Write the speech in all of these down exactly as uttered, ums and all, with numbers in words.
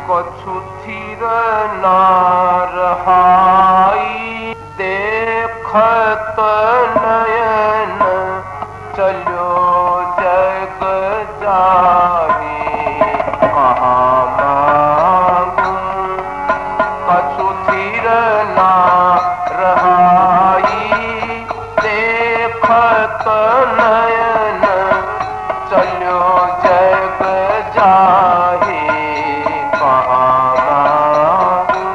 कछु थिर ना रहाई, देखत नयन चलो जग जाहि। कहाँ मांगू कछु थिर ना रहाई, देखत नयन चलो जग जाहि। कहाँ मांगू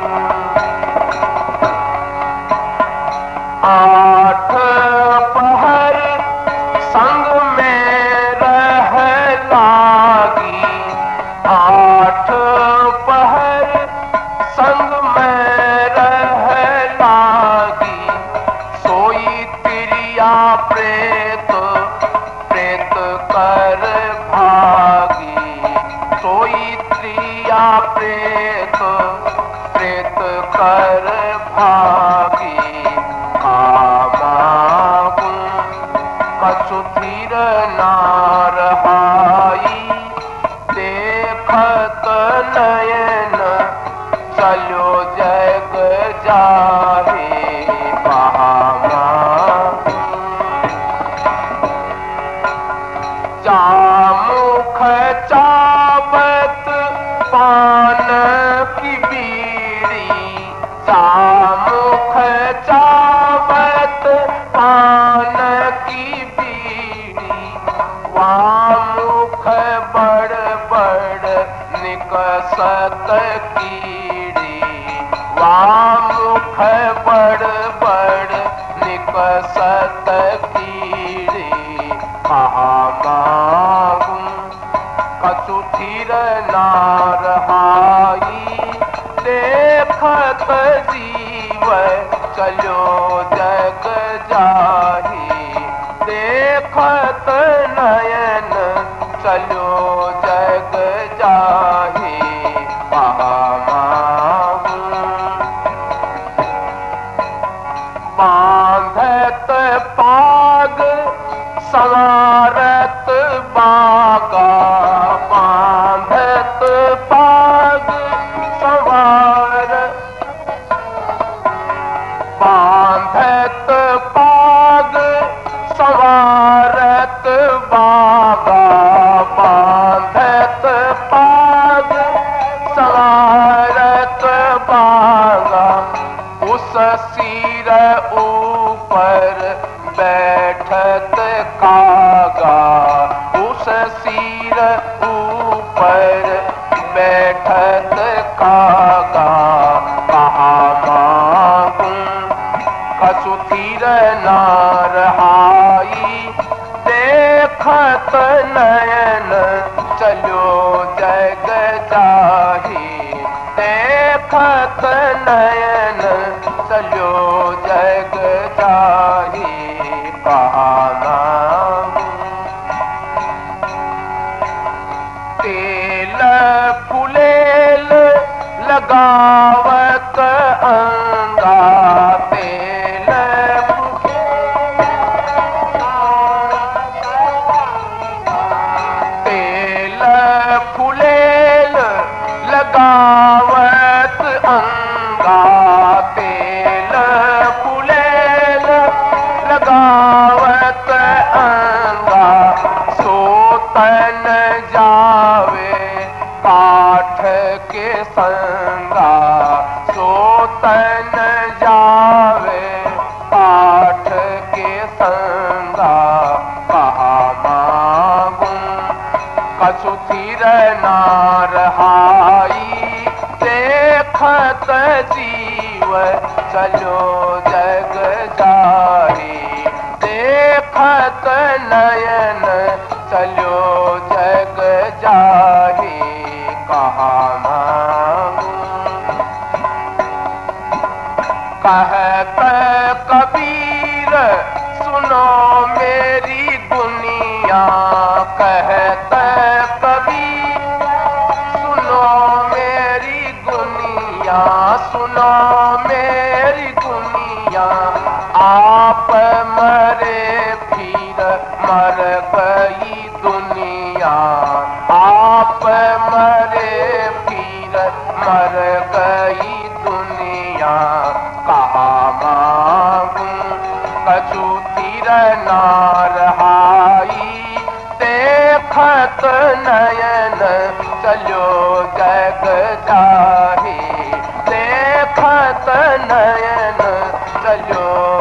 आठ पहर संग में रह लागी, आठ पहर संग में रह लागी, सोई तिरिया प्रेत प्रेत कर भागी। सोई त्रिया प्रेत प्रेत कर भागी। मांगू कछु थिर ना रहाई, देखत नयन चलो जग जाहि। कहाँ मांगू जामुख चावत पान की बीड़ी, जामुख चावत पान की बीड़ी, वामुख बड़ बड़ निकसत कीड़ी। वामुख बड़ बड़ निकसत कीड़ी। कहाँ मांगू कछु थिर ना रहाई, देखत जीव चलो जग जाहि। देखत नयन चलो जग जाहि। कहाँ मांगू बांधत पाग संवारत बागा, बांधत पाग संवार बांधत पाग संवारत बागा, बांधत पाग संवारत बागा। उस सिर ऊपर बैठत कागा, उस सिर ऊपर बैठत कागा। कहाँ मांगू कछु थिर ना रहाई, देखत नयन चलो जग जाहि। देखत नयन चलो जग जाहि। कहाँ मांगू तेल फुलेल लगावत अंगा, तेल तेल फुलेल लगावत अंगा, तेल फुलेल लगावत अंगा। सोतन जावे काठ के संगा, सोतन जावे काठ के संगा। कहाँ मांगू कछु थिर ना रहाई, देखत जीव चलो जग जाहि। देखत नयन चलो जग जाहि। कहाँ मांगू कहत कबीर सुनो मेरी दुनिया, कहत कबीर सुनो मेरी दुनिया, सुनो मेरी दुनिया। आप मरे फिर मर गई दुनिया, आप मरे फिर नयन चलो जग जाही, देखत नयन चलो